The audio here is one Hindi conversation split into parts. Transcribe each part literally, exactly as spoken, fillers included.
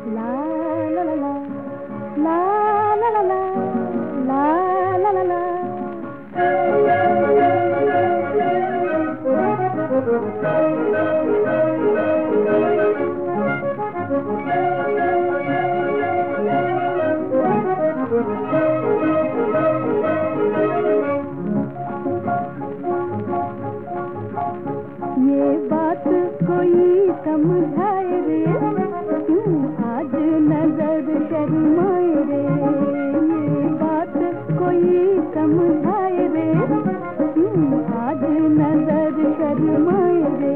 ला ला ला ला ला ला ला ला ला ला ला। ये बात कोई समझाए रे, क्यों आज नजर शर्माए रे। ये बात कोई समझाए रे, क्यों आज नजर शर्माए रे।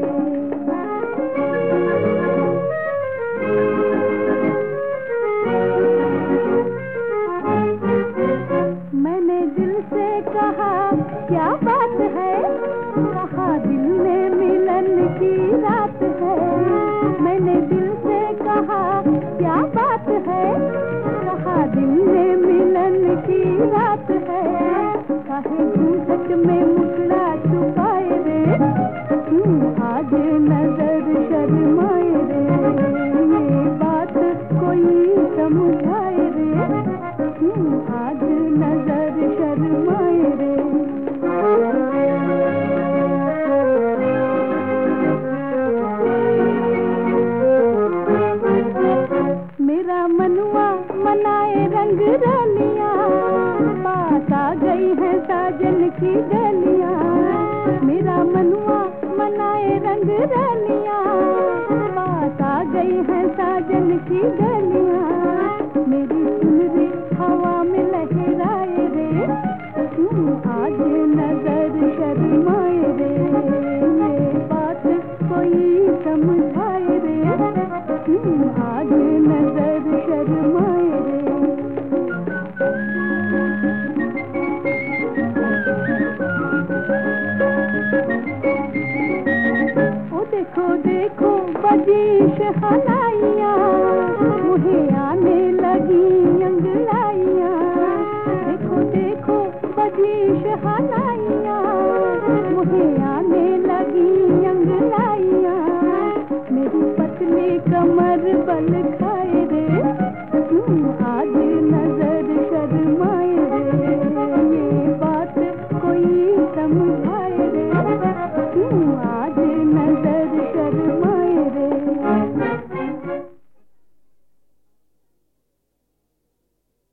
मैंने दिल से कहा क्या बात है, कहा दिल में मिलन की रात है। मैंने दिल से कहा क्या बात है, कहा दिल में मिलन की रात है। काहे घूंघट में मुखड़ा छुपाए रे, क्यों आज नजर शर्माए रे। ये बात कोई समझाए रे, क्यों आज नजर शर्माए रे। मेरा मनुआ मनाए रंग रलियां, पास आ गई है साजन की गलियां। मेरा मनुआ मनाए रंग रलियां, पास आ गई है साजन की गलियां। मेरी सुनरी हवा में लहराए रे, क्यों आज नजर शर्माए रे। ये बात कोई समझाए रे, क्यों आज नजर शर्माए रे। ओ देखो देखो बजी शहाना,